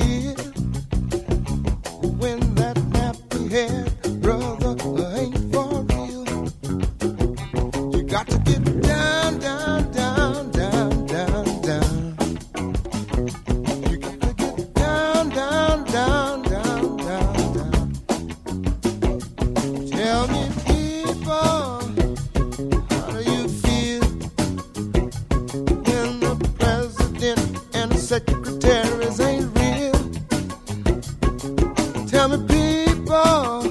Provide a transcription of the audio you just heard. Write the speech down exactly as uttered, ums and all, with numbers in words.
feel when that nappy haired brother ain't for real? You got to get down, down, down, down, down, down. You got to get down, down, down, down, down, down. Tell me, people, how do you feel when the president and the secretaries ain't real? Tell me, people,